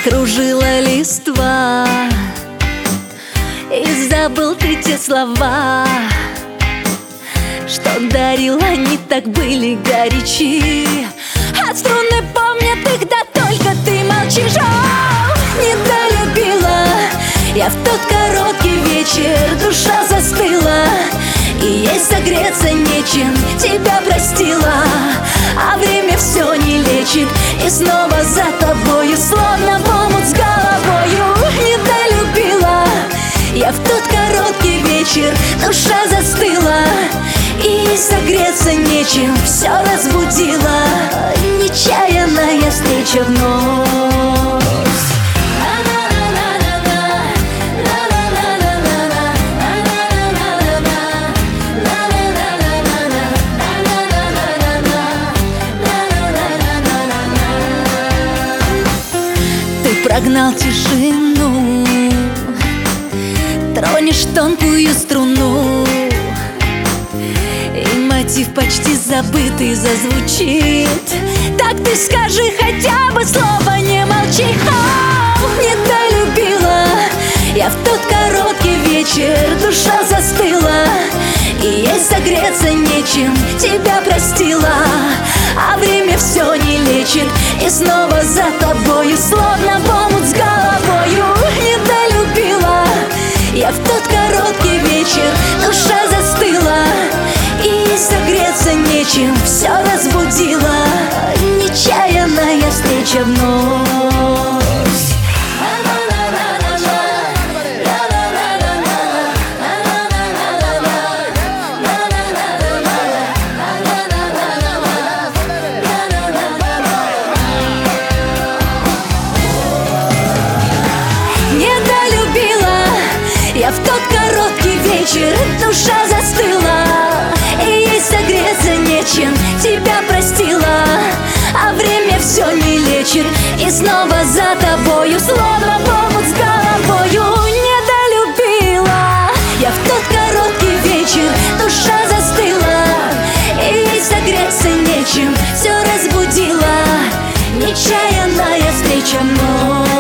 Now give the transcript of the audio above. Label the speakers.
Speaker 1: Закружила листва, и забыл ты те слова, что дарил, они так были горячи. А струны помнят их, да только ты молчишь. О, недолюбила я в тот короткий вечер, душа застыла, и ей согреться нечем, тебя простила. А время все не лечит, и снова за тобою, словно в омут с головою. Недолюбила я в тот короткий вечер, душа застыла, и согреться нечем, все разбудила нечаянная встреча вновь. Прогнал тишину, тронешь тонкую струну, и мотив почти забытый зазвучит. Так ты скажи хотя бы слово, не молчи. О, недолюбила я в тот короткий вечер, душа застыла, и ей согреться нечем, тебя простила. А время все не лечит, и снова за тобою, словно в омут с головою. Недолюбила я в тот короткий вечер, душа застыла, и согреться нечем, все разбудила нечаянная встреча вновь. Я в тот короткий вечер, душа застыла, и ей согреться нечем, тебя простила. А время все не лечит, и снова за тобою, словно в омут с головою. Недолюбила я в тот короткий вечер, душа застыла, и ей согреться нечем, все разбудила нечаянная встреча мной.